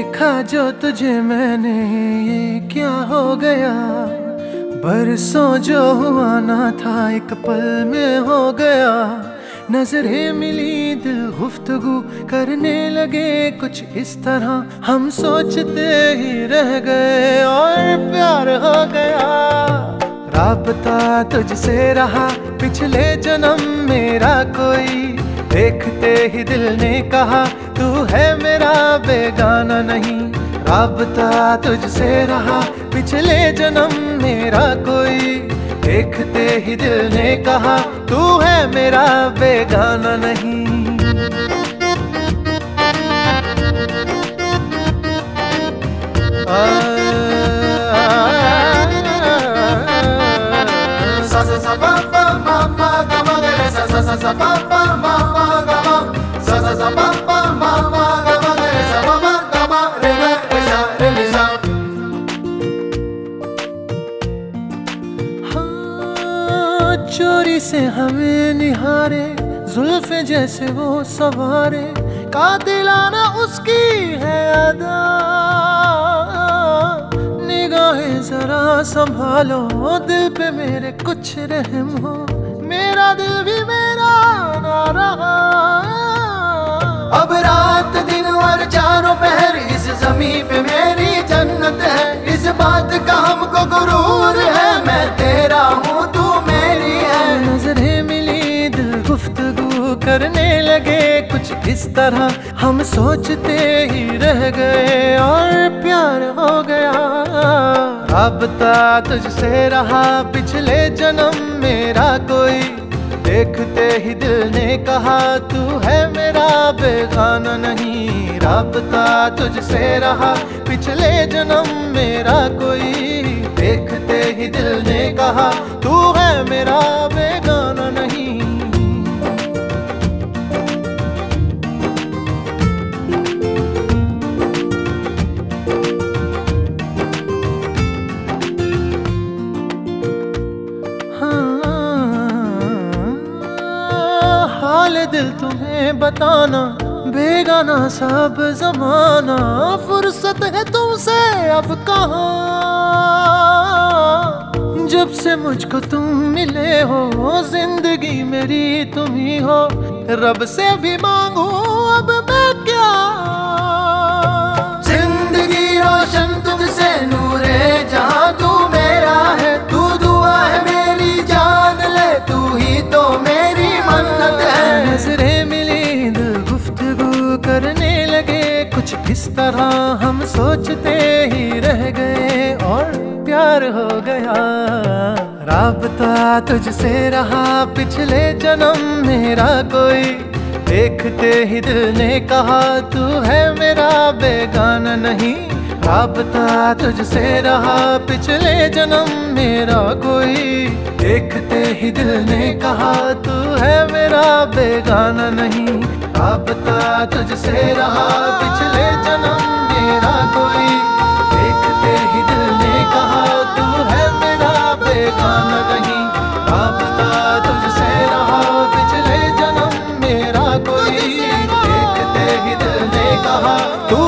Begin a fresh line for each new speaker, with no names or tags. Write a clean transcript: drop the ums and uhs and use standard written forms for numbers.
देखा जो तुझे मैंने ये क्या हो गया। बरसों जो हुआ ना था एक पल में हो गया। नजरें मिली दिल गुफ्तगू करने लगे कुछ इस तरह। हम सोचते ही रह गए और प्यार हो गया। राबता तुझसे रहा पिछले जन्म मेरा कोई। देखते ही दिल ने कहा तू है मेरा बेगाना नहीं। राबता तुझसे रहा पिछले जन्म मेरा कोई। देखते ही दिल ने कहा तू है मेरा बेगाना नहीं। सा सा सा पा पा मा मा गा मा गा रे सा सा सा सा पा पा मा मा गा मा सा सा सा पा पा मा मा गा मा गा रे सा मा मा गा मा रे गा रे सा रे रे सा। हाँ, चोरी से हमें निहारे जुल्फे जैसे वो सवारे। कातिलाना उसकी है अदा। निगाहें जरा संभालो दिल पे मेरे कुछ रहम हो। मेरा दिल भी मेरा ना रहा। अब रात दिन और चारों पहर इस ज़मीं पे मेरी जन्नत है। इस बात का हमको गुरूर है मैं तेरा हूँ तू मेरी है। नजरें मिली दिल गुफ्तगू करने लगे कुछ इस तरह। हम सोचते ही रह गए और प्यार हो गया। राबता तुझसे रहा पिछले जन्म मेरा कोई। देखते ही दिल ने कहा तू है मेरा बेगाना नहीं। राबता तुझसे रहा पिछले जन्म मेरा कोई। देखते ही दिल ने कहा तू है मेरा बेगाना नहीं। हाल दिल तुम्हें बताना बेगाना सब जमाना। फुर्सत है तुमसे अब कहाँ। जब से मुझको तुम मिले हो जिंदगी मेरी तुम ही हो। रब से भी मांगू अब मैं क्या। जिंदगी रोशन तुझसे नूरे जहां तू मेरा है। तू दुआ है मेरी जान ले तू ही तो मेरी मन्नत है। नजरें मिली दिल गुफ्तगू करने लगे कुछ इस तरह। हम सोचते ही रह गए और प्यार हो गया। राबता तुझसे रहा पिछले जन्म मेरा कोई। देखते ही दिल ने कहा तू है मेरा बेगाना नहीं। राबता तुझसे रहा पिछले जन्म मेरा कोई। देखते ही दिल ने कहा तू है मेरा बेगाना नहीं। राबता तुझसे रहा पिछले जन्म मेरा कोई। देखते ही दिल ने कहा तू है मेरा बेगाना नहीं। राबता तुझसे रहा पिछले जन्म मेरा कोई। देखते ही दिल ने कहा तू